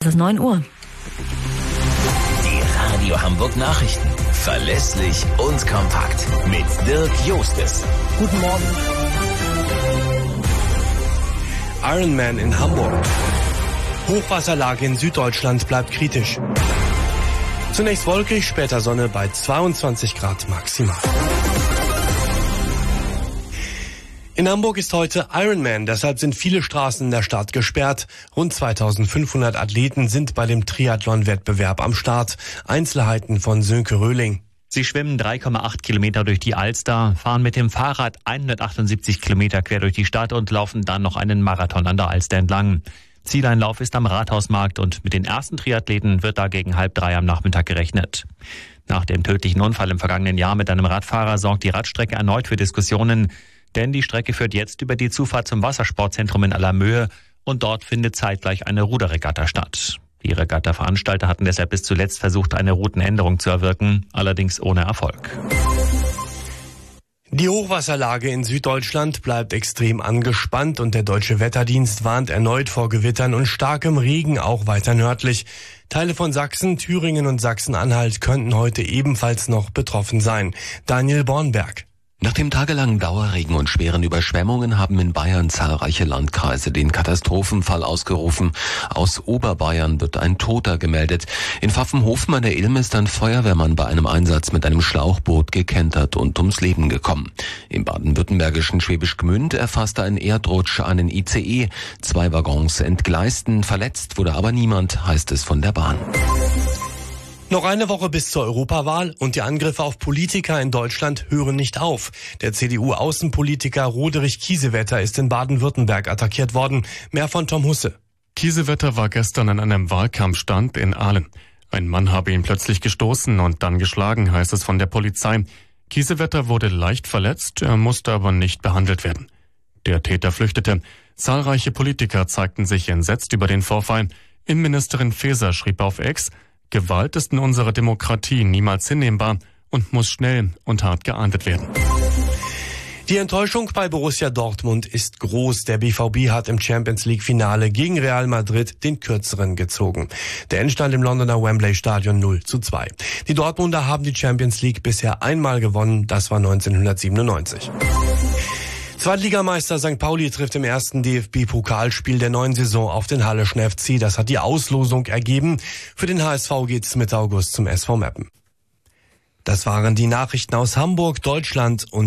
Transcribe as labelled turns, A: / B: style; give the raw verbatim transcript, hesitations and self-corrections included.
A: ist neun Uhr.
B: Die Radio Hamburg Nachrichten. Verlässlich und kompakt. Mit Dirk Jostes. Guten Morgen.
C: Ironman in Hamburg. Hochwasserlage in Süddeutschland bleibt kritisch. Zunächst wolkig, später Sonne bei zweiundzwanzig Grad maximal. In Hamburg ist heute Ironman, deshalb sind viele Straßen in der Stadt gesperrt. Rund zweitausendfünfhundert Athleten sind bei dem Triathlon-Wettbewerb am Start. Einzelheiten von Sönke Röhling.
D: Sie schwimmen drei Komma acht Kilometer durch die Alster, fahren mit dem Fahrrad hundertachtundsiebzig Kilometer quer durch die Stadt und laufen dann noch einen Marathon an der Alster entlang. Zieleinlauf ist am Rathausmarkt und mit den ersten Triathleten wird da gegen halb drei am Nachmittag gerechnet. Nach dem tödlichen Unfall im vergangenen Jahr mit einem Radfahrer sorgt die Radstrecke erneut für Diskussionen, denn die Strecke führt jetzt über die Zufahrt zum Wassersportzentrum in Allermöhe und dort findet zeitgleich eine Ruderregatta statt. Die Regatta-Veranstalter hatten deshalb bis zuletzt versucht, eine Routenänderung zu erwirken, allerdings ohne Erfolg.
C: Die Hochwasserlage in Süddeutschland bleibt extrem angespannt und der Deutsche Wetterdienst warnt erneut vor Gewittern und starkem Regen auch weiter nördlich. Teile von Sachsen, Thüringen und Sachsen-Anhalt könnten heute ebenfalls noch betroffen sein. Daniel Bornberg.
E: Nach dem tagelangen Dauerregen und schweren Überschwemmungen haben in Bayern zahlreiche Landkreise den Katastrophenfall ausgerufen. Aus Oberbayern wird ein Toter gemeldet. In Pfaffenhofen an der Ilm ist ein Feuerwehrmann bei einem Einsatz mit einem Schlauchboot gekentert und ums Leben gekommen. Im baden-württembergischen Schwäbisch Gmünd erfasste ein Erdrutsch einen I C E. Zwei Waggons entgleisten, verletzt wurde aber niemand, heißt es von der Bahn.
C: Noch eine Woche bis zur Europawahl und die Angriffe auf Politiker in Deutschland hören nicht auf. Der C D U-Außenpolitiker Roderich Kiesewetter ist in Baden-Württemberg attackiert worden. Mehr von Tom Husse.
F: Kiesewetter war gestern an einem Wahlkampfstand in Aalen. Ein Mann habe ihn plötzlich gestoßen und dann geschlagen, heißt es von der Polizei. Kiesewetter wurde leicht verletzt, er musste aber nicht behandelt werden. Der Täter flüchtete. Zahlreiche Politiker zeigten sich entsetzt über den Vorfall. Innenministerin Faeser schrieb auf X: Gewalt ist in unserer Demokratie niemals hinnehmbar und muss schnell und hart geahndet werden.
C: Die Enttäuschung bei Borussia Dortmund ist groß. Der B V B hat im Champions-League-Finale gegen Real Madrid den Kürzeren gezogen. Der Endstand im Londoner Wembley-Stadion null zu zwei. Die Dortmunder haben die Champions League bisher einmal gewonnen, das war neunzehnhundertsiebenundneunzig. Zweitligameister Sankt Pauli trifft im ersten D F B-Pokalspiel der neuen Saison auf den Halleschen F C. Das hat die Auslosung ergeben. Für den H S V geht's Mitte August zum S V Meppen. Das waren die Nachrichten aus Hamburg, Deutschland und